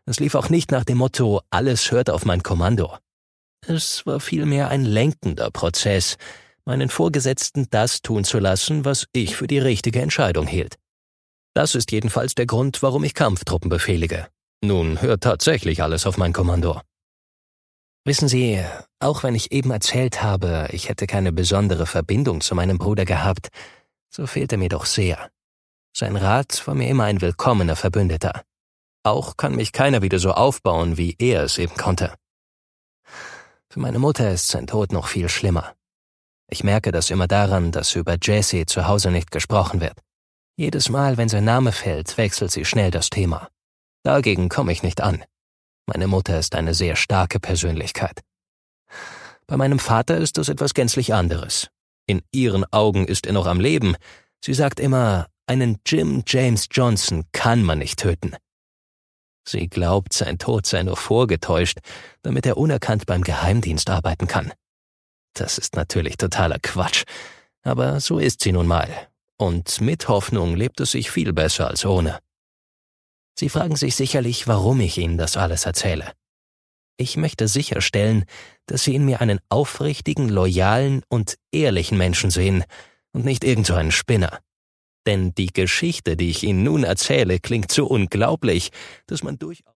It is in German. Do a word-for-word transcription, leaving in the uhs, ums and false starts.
Es lief auch nicht nach dem Motto, alles hört auf mein Kommando. Es war vielmehr ein lenkender Prozess, meinen Vorgesetzten das tun zu lassen, was ich für die richtige Entscheidung hielt. Das ist jedenfalls der Grund, warum ich Kampftruppen befehlige. Nun hört tatsächlich alles auf mein Kommando. Wissen Sie, auch wenn ich eben erzählt habe, ich hätte keine besondere Verbindung zu meinem Bruder gehabt, so fehlte mir doch sehr. Sein Rat war mir immer ein willkommener Verbündeter. Auch kann mich keiner wieder so aufbauen, wie er es eben konnte. Für meine Mutter ist sein Tod noch viel schlimmer. Ich merke das immer daran, dass über Jesse zu Hause nicht gesprochen wird. Jedes Mal, wenn sein Name fällt, wechselt sie schnell das Thema. Dagegen komme ich nicht an. Meine Mutter ist eine sehr starke Persönlichkeit. Bei meinem Vater ist das etwas gänzlich anderes. In ihren Augen ist er noch am Leben. Sie sagt immer, einen Jim James Johnson kann man nicht töten. Sie glaubt, sein Tod sei nur vorgetäuscht, damit er unerkannt beim Geheimdienst arbeiten kann. Das ist natürlich totaler Quatsch, aber so ist sie nun mal. Und mit Hoffnung lebt es sich viel besser als ohne. Sie fragen sich sicherlich, warum ich Ihnen das alles erzähle. Ich möchte sicherstellen, dass Sie in mir einen aufrichtigen, loyalen und ehrlichen Menschen sehen und nicht irgend so einen Spinner. Denn die Geschichte, die ich Ihnen nun erzähle, klingt so unglaublich, dass man durchaus